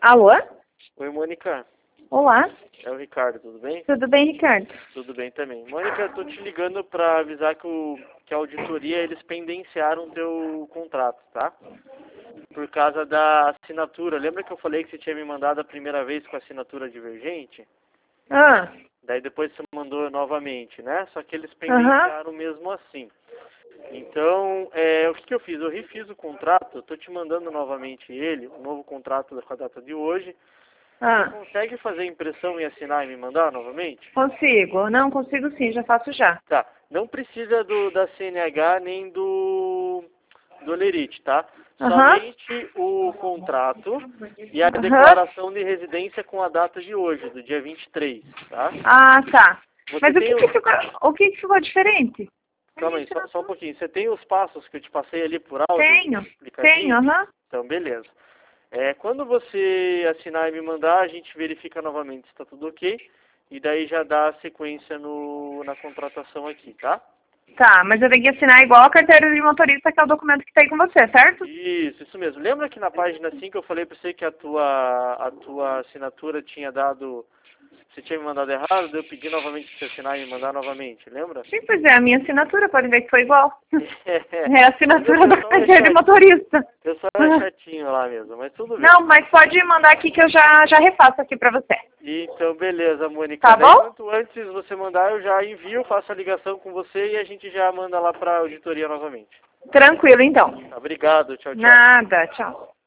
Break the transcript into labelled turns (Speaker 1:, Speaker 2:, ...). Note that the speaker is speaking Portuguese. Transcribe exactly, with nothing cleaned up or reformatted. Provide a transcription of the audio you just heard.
Speaker 1: Alô?
Speaker 2: Oi, Mônica.
Speaker 1: Olá.
Speaker 2: É o Ricardo, tudo bem?
Speaker 1: Tudo bem, Ricardo?
Speaker 2: Tudo bem também. Mônica, eu tô te ligando para avisar que, o, que a auditoria, eles pendenciaram o teu contrato, tá? Por causa da assinatura. Lembra que eu falei que você tinha me mandado a primeira vez com a assinatura divergente?
Speaker 1: Ah,
Speaker 2: Daí depois você mandou novamente, né? Só que eles
Speaker 1: aham.
Speaker 2: pendenciaram mesmo assim. Então, é, o que, que eu fiz? Eu refiz o contrato, eu tô te mandando novamente ele, o novo contrato com a data de hoje. Você
Speaker 1: Ah,
Speaker 2: consegue fazer impressão e assinar e me mandar novamente?
Speaker 1: consigo. Não, consigo sim, já faço já.
Speaker 2: Tá. Não precisa do da C N H nem do do Lerite, tá?
Speaker 1: Aham.
Speaker 2: Somente o contrato e a
Speaker 1: Aham.
Speaker 2: declaração de residência com a data de hoje, do dia vinte e três, tá?
Speaker 1: Ah, tá.
Speaker 2: Você
Speaker 1: Mas o
Speaker 2: tem
Speaker 1: que
Speaker 2: o...
Speaker 1: que ficou, o que que ficou diferente?
Speaker 2: Calma aí, só, só um pouquinho. Você tem os passos que eu te passei ali por áudio,
Speaker 1: Tenho. Tenho,
Speaker 2: explicadinho?
Speaker 1: aham.
Speaker 2: Então, beleza. É, quando você assinar e me mandar, a gente verifica novamente se está tudo ok. E daí já dá sequência no, na contratação aqui, tá?
Speaker 1: Tá, mas eu tenho que assinar igual a carteira de motorista, que é o documento que tá aí com você, certo?
Speaker 2: Isso, isso mesmo. Lembra que na página cinco eu falei para você que a tua, a tua assinatura tinha dado... Você tinha me mandado errado, daí eu pedi novamente para você assinar e me mandar novamente, lembra?
Speaker 1: Sim, pois é, a minha assinatura, pode ver que foi igual.
Speaker 2: É,
Speaker 1: É a assinatura
Speaker 2: o
Speaker 1: da
Speaker 2: pessoal é
Speaker 1: carteira de
Speaker 2: chatinho,
Speaker 1: motorista.
Speaker 2: o pessoal é chatinho lá mesmo, mas tudo bem.
Speaker 1: Não, mas pode mandar aqui que eu já, já refaço aqui pra você.
Speaker 2: Então, beleza, Mônica.
Speaker 1: Tá
Speaker 2: Daí,
Speaker 1: bom?
Speaker 2: quanto antes você mandar, eu já envio, faço a ligação com você e a gente já manda lá para a auditoria novamente.
Speaker 1: Tranquilo, então.
Speaker 2: Obrigado, tchau, tchau.
Speaker 1: Nada, tchau.